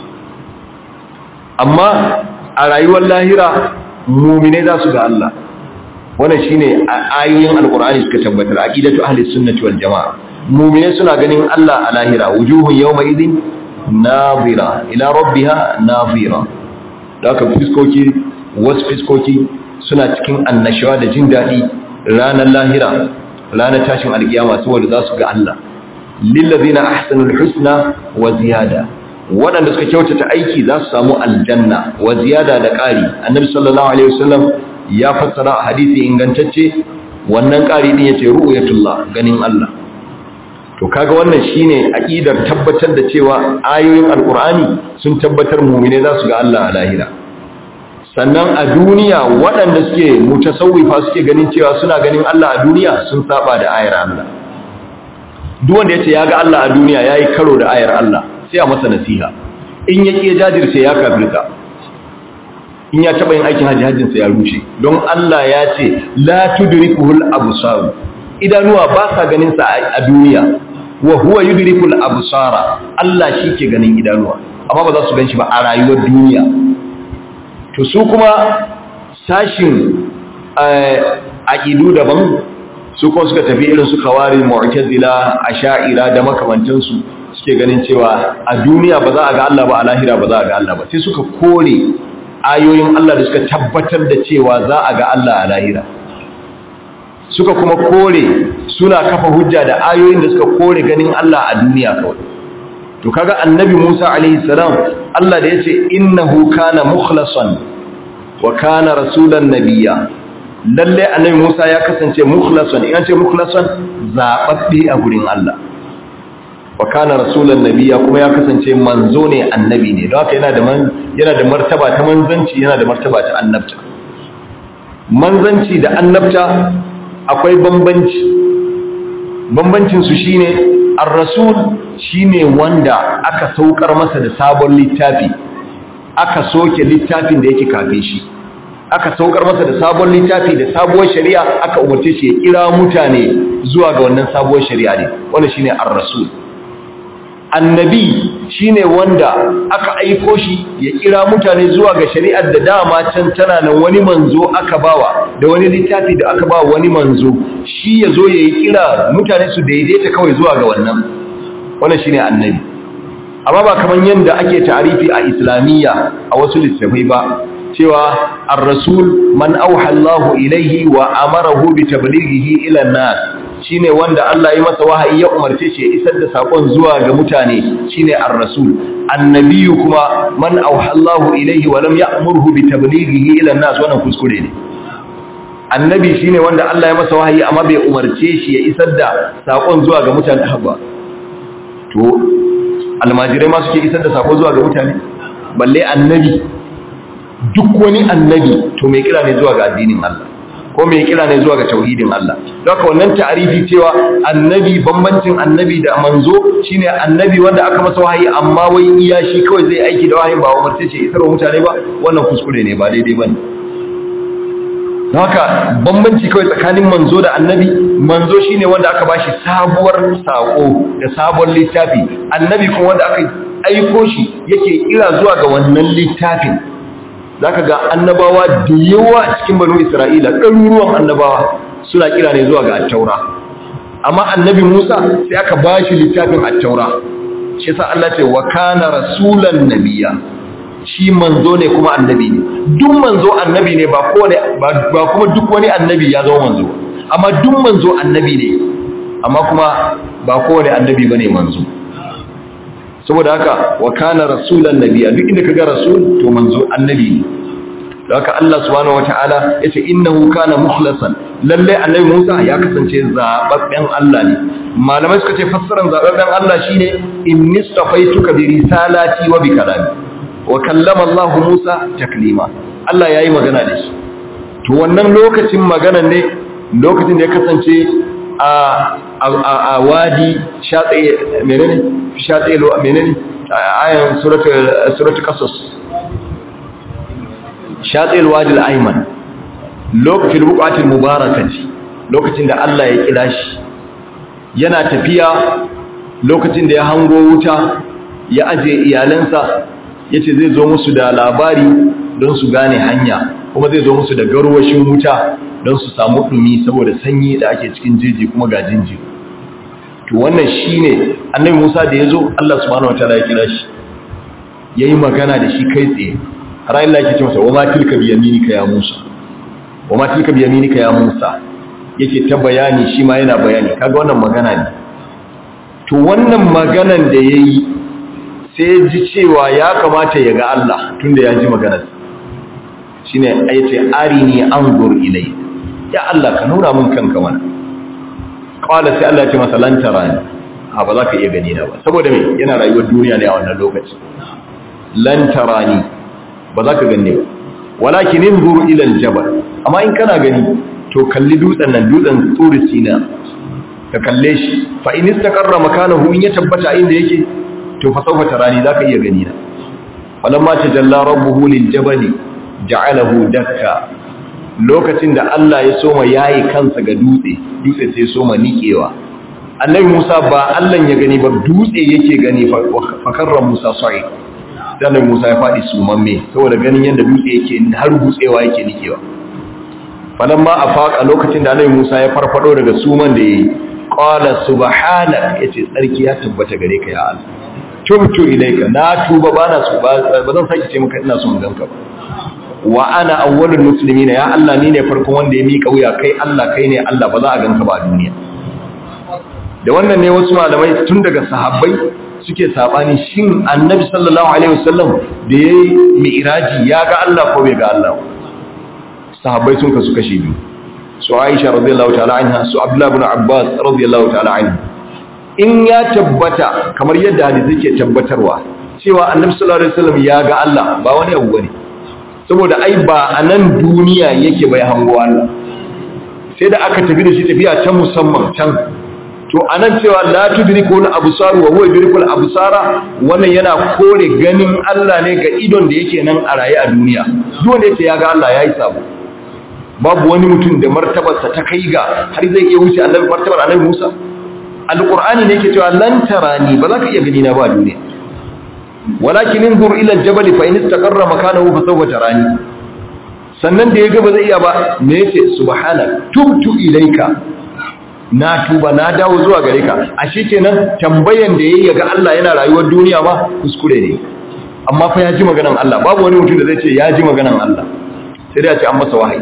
Amma a rayuwar lahira mu'mine za su ga Allah. Wannan shine ayoyin alqur'ani suka tabbatar, aqidatu ahli sunnati wal jamaa. Mu'mine suna ganin Allah a lahira, wujuhun yawma idhin nadira ila rabbiha nadira. Da aka fiskoki, wasu fiskoki suna cikin annashawa da jin daɗi ranar lahira, ranar tashin alkiyama, saboda za su ga Allah. Lillazina ahsanul husna wa ziyada, waɗanda suka kyautata aiki za su samu aljanna wa ziyada da ƙari. Annabi sallallahu alaihi wasallam ya fassara a hadisi ingantacce wannan ƙari din yace ru'yatullah, ganin Allah. To kaga wannan shine aqidar tabbatar da cewa ayoyin alqur'ani sun tabbatar mu'mine za su ga Allah a lahira. Sannan a duniya waɗanda suke mutasawwifa suke ganin cewa suna ganin Allah a duniya sun saba da ayar Allah. Duk wanda yace ya ga Allah a duniya yayi karo da ayar Allah, sai a masa nasiha. In yake jajirce ya kafirta. In ya taba yin aikin hajjin sa ya rushe. Don Allah ya ce la tudrikuhul absar. Idanuwa ba sa ganin sa a duniya. Wa huwa yudrikul absara. Allah shi ke ganin idanuwa, amma ba za su ganshi ba a rayuwar duniya. To su kuma sashin aqidu daban, su kuma suka tafi irin su kawari, mu'tazila, asha'ira da makamantansu, suke ganin cewa a duniya ba za a ga Allah ba, a lahira ba za a ga Allah ba. Sai suka kore ayoyin Allah da suka tabbatar da cewa za a ga Allah a lahira. Suka kuma kore, suna kafa hujja da ayoyin da suka kore ganin Allah a duniya kawai. To kaga annabi Musa alaihi salam, Allah da yace innahu kana mukhlasan wa kana rasulan nabiyya, lalle annabi Musa ya kasance mukhlasan. In an ce mukhlasan, zababbe a gurin Allah. Wa kana rasulan nabiyya, kuma ya kasance manzo ne, annabi ne. Don haka yana da martaba ta manzanci, yana da martaba ta annabta. Manzanci da annabta akwai bambanci. Bambancin su shine ar-rasul shine wanda aka saukar masa da sabon littafi, aka soke littafin da yake kafin shi, aka saukar masa da sabon littafi da sabuwar shari'a, aka umarce shi ya kira mutane zuwa ga wannan sabuwar shari'a ne. Wannan shine ar-rasul. Annabi shine wanda aka aiko shi ya kira mutane zuwa ga shari'ar da dama can tana nan, wani manzo aka bawa da wani littafi da aka bawa wani manzo, shi yazo yayi kira mutane su daidaita kawai zuwa ga wannan. Wannan shine annabi. Amma ba kaman yanda ake ta'arifi a islamiyya a wasu littafai ba, cewa ar-rasul man auha Allahu ilayhi wa amarahu bi tablighihi ila an-nas, shine wanda Allah ya masa wahayi ya umarce shi ya isar da sakon zuwa ga mutane, shine ar-rasul. Annabiyu kuma man auha Allahu ilayhi wa lam ya'murhu bi tablighihi ila an-nas, wannan kuskure ne. Annabi shine wanda Allah ya masa wahayi amma bai umarce shi ya isar da sakon zuwa ga mutane ba. To almajirai ma suke isar da sako zuwa ga mutane, balle annabi. Duk wani annabi to mai kira ne zuwa ga addinin Allah, ko mai kira ne zuwa ga tauhidin Allah. Don haka wannan ta'arifi cewa annabi, bambancin annabi da manzo shine annabi wanda aka masa wahayi amma wai iya shi kawai zai aiki da wahayin, ba umarce shi isarwa mutane ba, wannan kuskure ne, ba daidai bane. Don haka bambanci kawai tsakanin manzo da annabi, manzo shine wanda aka bashi sabuwar sako da sabon littafi, annabi kuma wanda aka aiko shi yake kira zuwa ga wannan littafin. Zaka ga annabawa da yawa a cikin banu Isra'ila, ɗaruruwan annabawa suna kira ne zuwa ga at-taura. Amma annabi Musa sai aka bashi littafin at-taura. Shi yasa Allah ce wa kana rasulan nabiyya. Shi manzo ne kuma annabi ne. Duk manzo annabi ne, ba kuma duk wani annabi ya zama manzo. Amma duk manzo annabi ne. Amma kuma ba kowane annabi bane manzo. Saboda haka wa kana rasulan nabiyya, duk inda kaga rasul to manzo annabi ne. Da haka Allah subhanahu wataala yace innahu kana mukhlasan, lalle annabi Musa ya kasance zababben Allah ne. Malamai suka ce fassaran zababben Allah shine inni stafaituka bi risalati wa bi kalami wa kallama Allah Musa taklima. Allah yayi magana da shi. To wannan lokacin magana ne lokacin da ya kasance a wadi shatsi ayan suratul qasas shatsi alwadi al-ayman lokacin buƙatin mubarakati lokacin da Allah ya kira shi yana tafiya lokacin da ya hango wuta ya aje iyalansa yace zai zo musu da labari don su gane hanya kuma zai zo musu da garwashin wuta don su samu dumi saboda sanyi da ake cikin jeji kuma ga jinji to wannan shine annabi Musa da yazo Allah subhanahu wataala ya kira shi yayi magana da shi kai tsaye har Allah yake cewa wa ma tilka bi yaminika ya Musa wa ma tilka bi yaminika ya Musa yake ta bayani shi ma yana bayani kaga wannan magana ne to wannan maganan da yayi sai ji cewa ya kamata ya ga Allah tunda ya ji maganar shine ayace arini anzur ilay ya Allah ka nuna min kanka mana qala sai Allah ya ce masa lan tarani ba za ka iya gani na ba saboda me yana rayuwar duniya ne a wannan lokaci lan tarani ba za ka ganne ba walakin inzur ila aljabal amma in kana gani to kalli dutsen nan dutsen tsuri sina ka kalle shi fa in istaqarra makanahu in ya tabbata inda yake to fa sawfa tarani za ka iya gani na falamma tajalla rabbuhu liljabali ja'alahu dakka lokacin da Allah ya soma yayi kansa ga dutse sai soma nikewa annabi Musa ba Allah ya gani ba dutse yake gani fa karra Musa sa'i dan Musa ya fadi sumamme saboda ganin yanda dutse yake har gutsewa yake nikewa falamma afaqa lokacin da annabi Musa ya farfado daga suman da yayi qala subhanaka yace tsarki ya tabbata gare ka ya Allah tubtu ilayka na tuba bana so ba zan saki ce maka ina son ganka ba wa ana awwalul muslimin ya Allah ni ne farkon wanda ya mika wuya kai Allah kai ne Allah ba za a ganka ba a duniya da wannan ne wasu malamai tun daga sahabbai suke sabani shin annabi sallallahu alaihi wasallam da yayi mi'raji ya ga Allah ko bai ga Allah sahabbai sun kasu kashi biyu su Aisha radiyallahu ta'ala anha su Abdullah ibn Abbas radiyallahu ta'ala anhu in ya tabbata kamar yadda hadisi ke tabbatarwa cewa annabi sallallahu alaihi wasallam ya ga Allah ba wani abu bane saboda ai ba a nan duniya yake bai hango Allah sai da aka tafi da shi tafiya ta musamman can to anan cewa la tudrikul absar wa huwa yudrikul absara wannan yana kore ganin Allah ne ga idon da yake nan a raye a duniya duk wanda yake ya ga Allah yayi sabo babu wani mutum da martabarsa ta kai ga har zai iya wuce annabi martabar annabi Musa alqur'ani ne yake cewa lan tarani ba za ka iya gani na ba duniya walakin inzur ila aljabal fa in istaqarra makanahu fa sawfa tarani sannan da yaga ba zai iya ba me yace subhanaka tubtu ilayka na tuba na dawo zuwa gare ka ashe kenan tambayan da yayi ga Allah yana rayuwar duniya ba kuskure ne amma fa ya ji maganan Allah babu wani mutum da zai ce ya ji maganan Allah sai dai ya ce an masa wahayi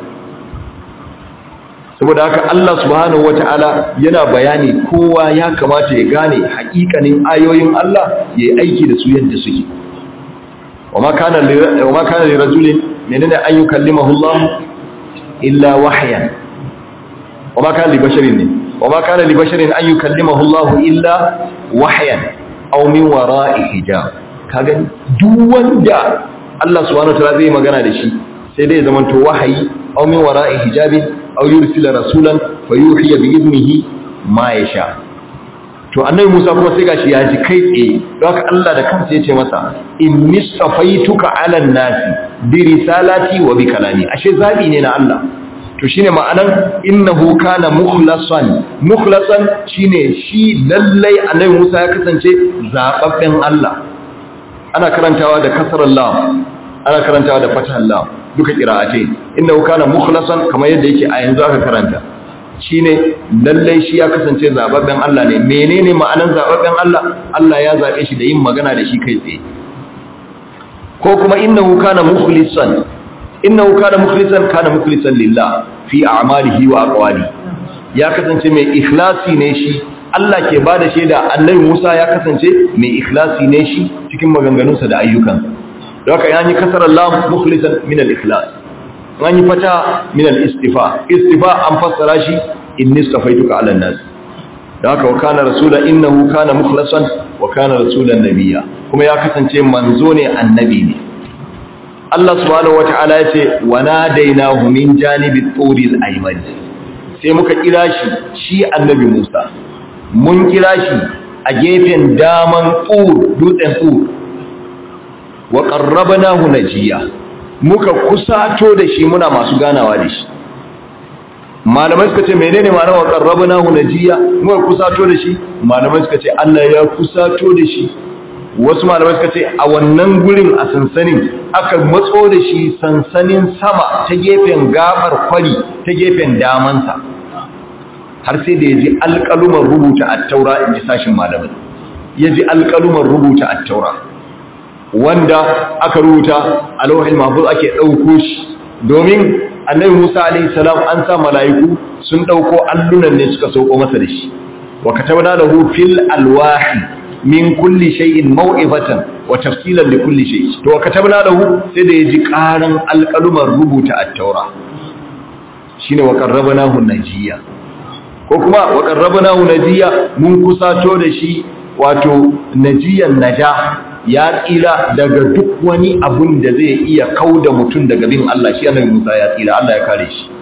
saboda haka Allah subhanahu wataala yana bayani kowa ya kamata ya gane haƙiƙanin ayoyin Allah yayi aiki da su yadda suke wama kana li rajulin menene an yukallimahu Allah illa wahyan wama kana li basharin wama kana li basharin an yukallimahu Allah illa wahyan aw min wara'i hijab kaga duk wanda Allah subhanahu wataala zai magana da shi sai dai zamanto wahayi aw min wara'i hijabin aw yursila rasulan fayuhiya bi idnihi ma yasha to annabi Musa kuma sai gashi ya ji kai tsaye don haka Allah da kansa yace masa inni safaituka 'ala an-nasi bi risalati wa bi kalami ashe zabi ne na Allah to shine ma'anan innahu kana mukhlasan shine shi lallai annabi Musa ya kasance zababben Allah ana karantawa da kasrar lam ana karantawa da fathar lam duka qira'ate innahu kana mukhlasan kamar yadda yake a yanzu aka karanta shine lallai shi ya kasance zababben Allah ne menene ma'anan zababben Allah Allah ya zabe shi da yin magana da shi kai tsaye ko kuma innahu kana mukhlisan kana mukhlisan lillah fi a'malihi wa aqwali ya kasance mai ikhlasi ne shi Allah ke bada shaida annabi Musa ya kasance mai ikhlasi ne shi cikin maganganunsa da ayyukansa don haka yani kasar Allah mukhlisan min al-ikhlas an yi fata min al-istifa an fassara shi inni safaituka ala an-nas don haka wa kana rasula innahu kana mukhlasan wa kana rasulan nabiyya kuma ya kasance manzo ne annabi ne Allah subhanahu wata'ala ya ce wa nadainahu min janibi turil ayman sai muka kira shi annabi Musa mun kira shi a gefen daman dutsen Tur wa qarrabnahu najiya muka kusato da shi muna masu ganawa da shi. Malamai suka ce menene ma'anar wa qarrabnahu najiya muka kusato da shi? Malamai suka ce Allah ya kusato da shi. Wasu malamai suka ce a wannan gurin a sansanin aka matso da shi sansanin sama ta gefen gabar kwari ta gefen damansa har sai da yaji alƙaluman rubuta at-taura in ji sashin malamai yaji alƙaluman rubuta at-taura wanda aka rubuta a lauhin mahfuz ake ɗauko shi domin annabi Musa alaihi salam an sa mala'iku sun ɗauko allunan ne suka sauko masa da shi wa katabna lahu fil alwahi min kulli shay'in maw'izatan wa tafsilan li kulli shay to wa katabna lahu sai da yaji karan alqaluman rubuta at-taura shine wa qarrabnahu najiya ko kuma wa qarrabnahu najiya mun kusato da shi wato najiyan naja ya tsira daga duk wani abun da zai iya kauda mutum daga bin Allah shi annabi Musa ya tsira Allah ya kare shi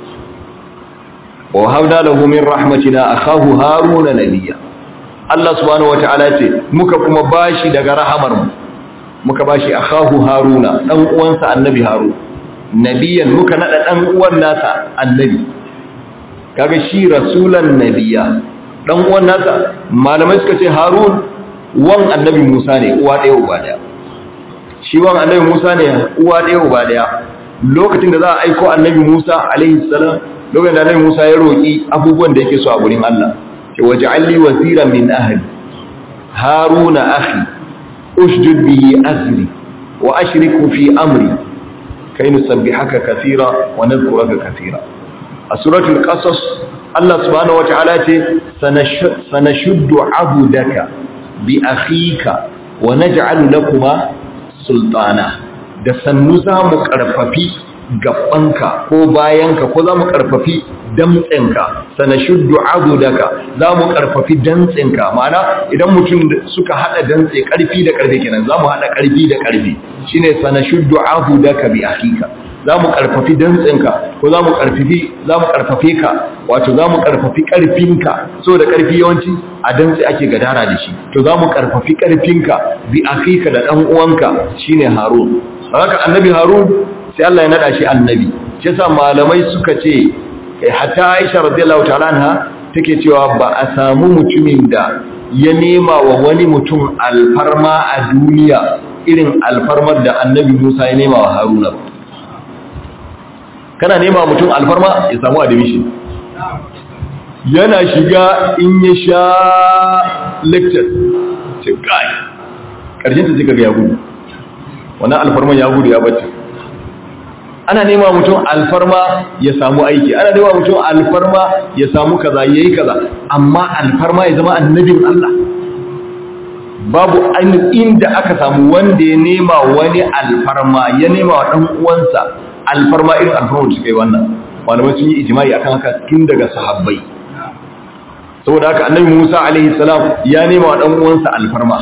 wa habna lahu min rahmatina akhahu haruna nabiyya Allah subhanahu wataala ce muka kuma bashi daga rahamar mu muka bashi akhahu haruna dan uwansa annabi harun nabiyan muka nada dan uwan nasa annabi kaga shi rasulan nabiyya dan uwan nasa malamai suka ce harun wan annabi Musa ne uwa ɗaya uba ɗaya shi wan annabi Musa ne uwa ɗaya uba ɗaya lokacin da za a aiko annabi Musa alaihi salam lokacin da annabi Musa ya roki abubuwan da yake so a gurin Allah ce waj'al li waziran min ahli haruna akhi ushdud bihi azri wa ashriku fi amri kay nusabbihaka kathira wa nadhkuraka kathira a suratul qasas Allah subhanahu wa ta'ala ce sanashuddu abudaka bi akhika wa naj'alu lakuma sultana da sannu za mu karfafi gabanka ko bayanka ko za mu karfafi damtsenka sanashuddu abudaka za mu karfafi dantsenka ma'ana idan mutum suka hada dantse karfi da karfe kenan za mu hada karfi da karfe shine sanashuddu abudaka bi akhika za mu karfafi dantsenka ko za mu karfafe ka wato za mu karfafi karfinka so da karfi yawanci a dantse ake gadara da shi to za mu karfafi karfinka bi akhika da dan uwanka shine harun haka annabi harun sai Allah ya nada shi annabi shi yasa malamai suka ce hatta Aisha radiyallahu ta'ala anha take cewa ba a samu mutumin da ya nema wa wani mutum alfarma a duniya irin alfarmar da annabi Musa ya nema wa Haruna ba kana nema mutum alfarma ya samu admission yana shiga in ya sha lecture ce kai karshen ta suka ga ya gudu wannan alfarman ya gudu ya bace ana nema mutum alfarma ya samu aiki ana nema mutum alfarma ya samu kaza yayi kaza amma alfarma ya zama annabin Allah babu inda aka samu wanda ya nema wani alfarma ya nema wa dan uwansa alfarma irin alfarma da suka yi wannan malamai sun yi ijimai akan haka tun daga sahabbai saboda haka annabi Musa alaihi salam ya nema wa dan uwansa alfarma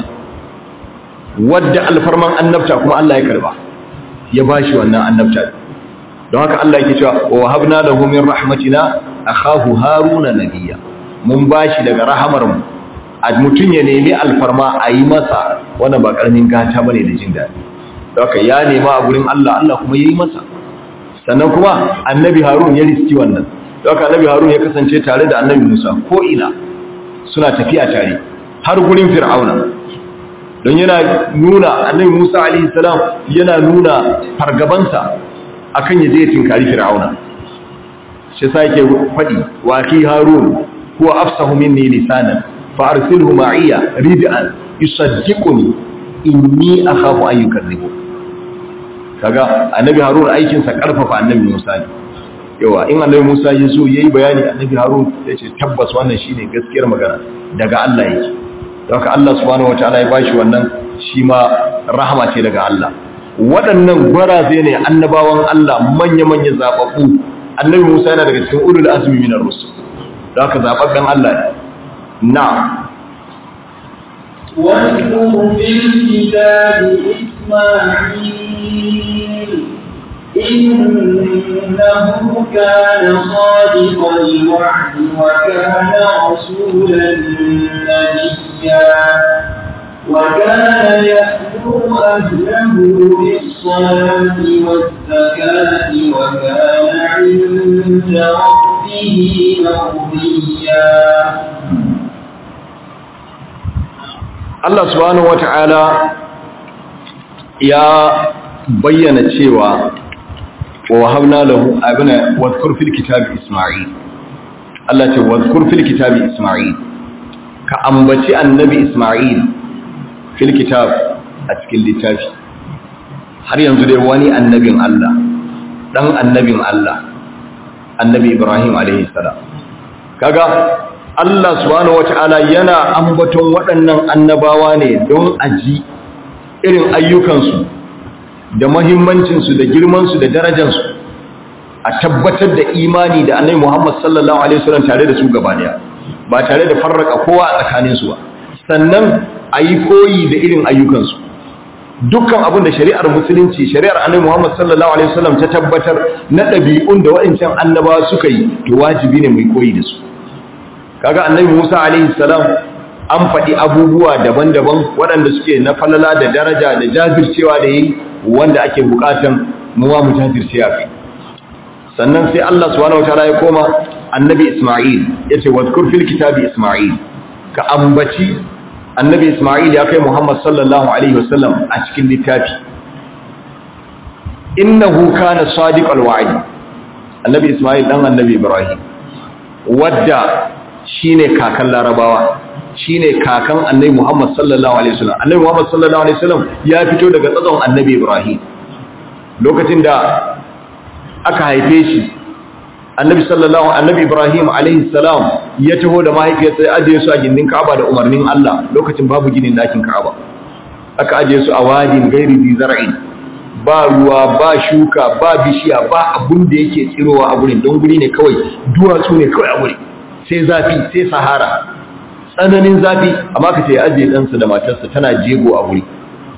wadda alfarman annabta kuma Allah ya karba ya bashi wannan annabta don haka Allah yake cewa wa habna lahu min rahmatina akhahu haruna nabiyya mun bashi daga rahamar mu mutun ya nemi alfarma ayi masa wannan ba karamin gata bane da jin dadi don haka ya nema a gurin Allah Allah kuma yayi masa sannan kuma annabi harun ya riski wannan don haka annabi harun ya kasance tare da annabi Musa ko ina suna tafiya tare har gurin fir'auna don yana nuna annabi Musa alaihi salam yana nuna fargabansa akan yaje tinkari fir'auna shi sai yake fadi wa ki harun huwa afsahu minni lisanan fa arsilhu ma'iya rid'an yusaddiquni inni akhafu an yukazzibu kaga annabi harun aikin sa karfafa annabi Musa ne yawa in annabi Musa ya zo yayi bayani annabi harun ya ce tabbas wannan shine gaskiyar magana daga Allah yake haka Allah subhanahu wataala ya bashi wannan shi ma rahama ce daga Allah waɗannan gwaraze ne annabawan Allah manya-manya zababbu annabi Musa yana daga cikin ulul azmi minar rusul haka zababben Allah ne na'am واذكر في الكتاب إسماعيل إنه كان صادق الوعد وكان رسولا نبيا وكان يأمر أهله بالصلاة والزكاة وكان عند ربه مرضيا. Allah subhanahu wata'ala ya bayyana cewa wa wahabna lahu abana wadhkur fil kitabi Isma'il. Allah ce wadhkur fil kitabi Isma'il, ka ambaci annabi Isma'il fil kitab a cikin littafi. Har yanzu dai wani annabin Allah, dan annabin Allah, annabi Ibrahim alaihi salam. Kaga Allah subhanahu wata'ala yana ambaton waɗannan annabawa ne don aji irin ayyukansu da muhimmancinsu da girmansu da darajansu, a tabbatar da imani da annabi Muhammad sallallahu alaihi wasallam tare da su gaba daya, ba tare da farraka kowa a tsakaninsu ba. Sannan a yi koyi da irin ayyukansu. Dukkan abin da shari'ar musulunci, shari'ar annabi Muhammad sallallahu alaihi wasallam ta tabbatar na ɗabi'un da waɗancan annabawa suka yi, to wajibi ne mu yi koyi da su. Kaga annabi Musa alaihi salam an faɗi abubuwa daban-daban waɗanda suke na falala da daraja da jajircewa da yi, wanda ake buƙatan muwa mu jajirce a kai. Sannan sai Allah subhanahu wataala ya koma annabi Isma'il, yace wadhkur fil kitabi Isma'il, ka ambaci annabi Isma'il ya kai Muhammad sallallahu alaihi wasallam a cikin littafi. Innahu kana sadiqal wa'di, annabi Isma'il dan annabi Ibrahim, wadda shine kakan Larabawa, shine kakan annabi Muhammad sallallahu alaihi wasallam. Annabi Muhammad sallallahu alaihi wasallam ya fito daga tsatson annabi Ibrahim. Lokacin da aka haife shi, annabi Ibrahim alaihi salam ya taho da mahaifiyarsa ya ajiye su a gindin Ka'aba da umarnin Allah. Lokacin babu ginin dakin Ka'aba, aka ajiye su a wadin gairi bi zar'in, ba ruwa, ba shuka, ba bishiya, ba abun da yake tsirowa a gurin, don guri ne kawai, duwatsu ne kawai a gurin, sai zafi, sai sahara, tsananin zafi. Amma ka ce ya ajiye ɗansa da matarsa tana jego a guri.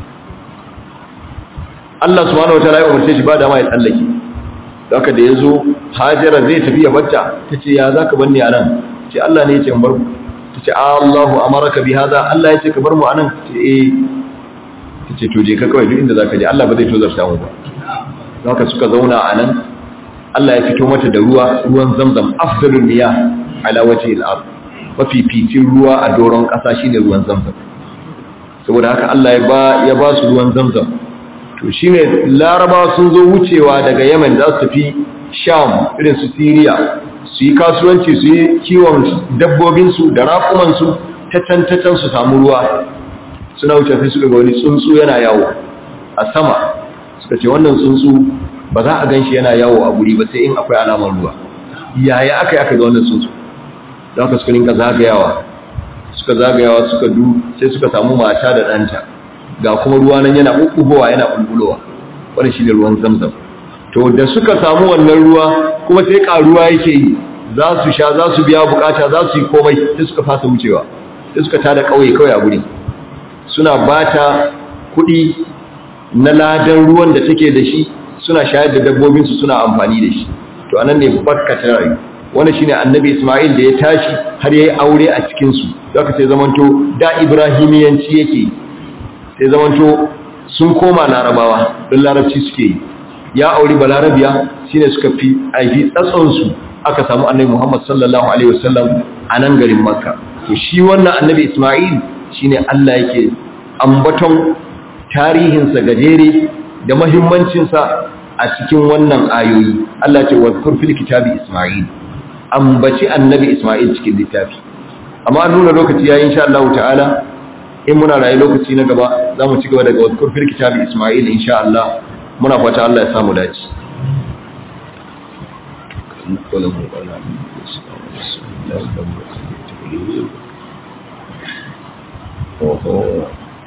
Allah subhanahu wataala ya umarce shi ba da ma ya tsallake. Haka da yazo Hajara zai tafi ya batta, tace ya zaka bar ni anan? Ce Allah ne ya ce in bar ku. Tace Allahu amaraka bi hada, Allah ya ce ka bar mu anan? Ce eh. Tace to je ka kawai duk inda zaka je, Allah ba zai tozarta mu ba. Haka suka zauna anan. Allah ya fito mata da ruwan Zamzam, afdalul miyah ala wajhi al-ard. Mafificin ruwa a doron ƙasa shine ruwan Zamzam. Saboda haka Allah ya ba su ruwan Zamzam. To shine Larabawa sun zo wucewa daga Yemen za su tafi Sham, irin su Syria, su yi kasuwanci, su yi kiwon dabbobin su da raƙuman su, ta su samu ruwa. Suna wuce sai suka ga wani tsuntsu yana yawo a sama. Suka ce wannan tsuntsu ba za a ganshi yana yawo a guri ba sai in akwai alamar ruwa. Yaya aka ga wannan tsuntsu? Da haka suka rinka zagayawa sai suka samu mata da ɗanta, ga kuma ruwa nan yana ɓuɓɓugowa yana ɓulɓulowa, wanda shi ne ruwan Zamzam. To da suka samu wannan ruwa kuma sai ƙaruwa yake yi, za su sha, za su biya bukata, za su yi komai, sai suka fasa wucewa, sai suka tada ƙauye kawai a guri, suna bata kuɗi na ladan ruwan da take da shi, suna shayar da dabbobinsu, suna amfani da shi. To anan ne barka ta rayu. Wannan shine annabi Isma'il da ya tashi har yayi aure a cikin su. Zaka sai zamanto da Ibrahimiyanci yake, sai zamanto sun koma Larabawa, don Larabci suke yi. Ya auri Balarabiya, shine suka fi aifi tsatson su, aka samu annabi Muhammad sallallahu alaihi wasallam a nan garin Makka. To shi wannan annabi Isma'il shine Allah yake ambaton tarihinsa gajere da muhimmancinsa a cikin wannan ayoyi. Allah ce wadhkur fil kitabi Isma'il, ambaci annabi Isma'il cikin littafi. Amma an nuna lokaci yayin insha Allah ta'ala, in muna rayu lokaci na gaba za mu ci gaba daga wadhkur fil kitabi Isma'il insha Allah. Muna fata Allah ya samu dace. Oh